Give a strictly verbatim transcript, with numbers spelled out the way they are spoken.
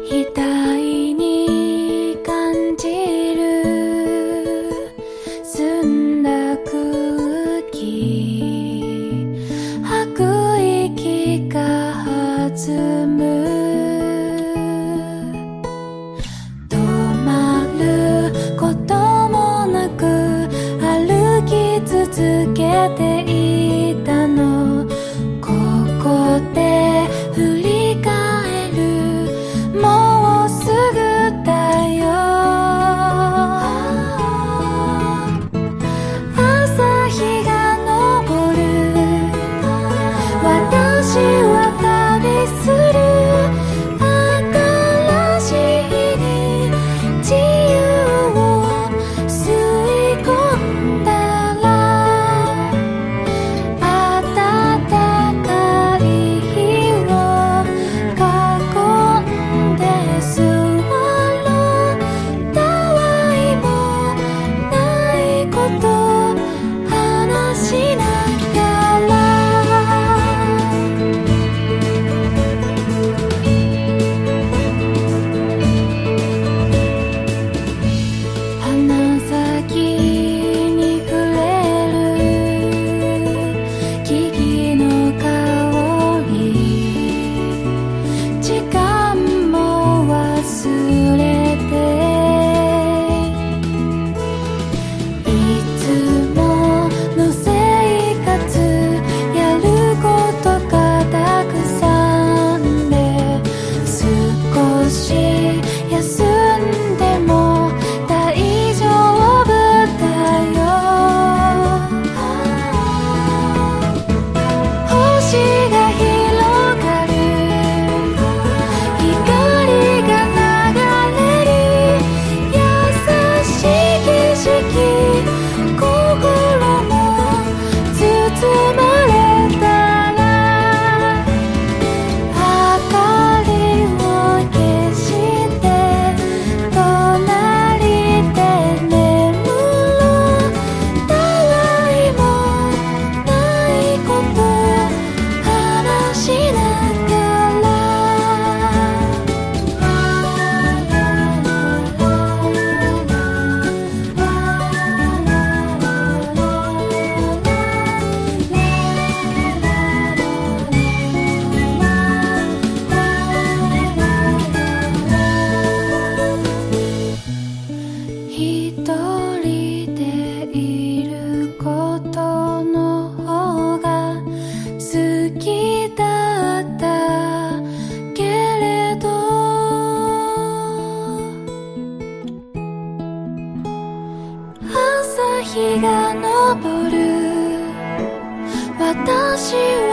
額に感じる澄んだ空気、吐く息が弾む、止まることもなく歩き続けていたの。ここで振り返る、もうすぐだよ。朝日が昇る、私は旅する。新しい日、自由を吸い込んだら、暖かい日を囲んで座ろう。たわいもないこと話しながら、鼻先に触れる木々の香り、時間も忘れて、いつもの生活、やることがたくさんで、少し休んでも大丈夫だよ。星が広がる、光が流れる、優しい景色、心も包まれたら、明かりを消して隣で眠ろう。たわいもないこと話しながら、一人でいることの方が好きだったけれど、朝日が昇る、私は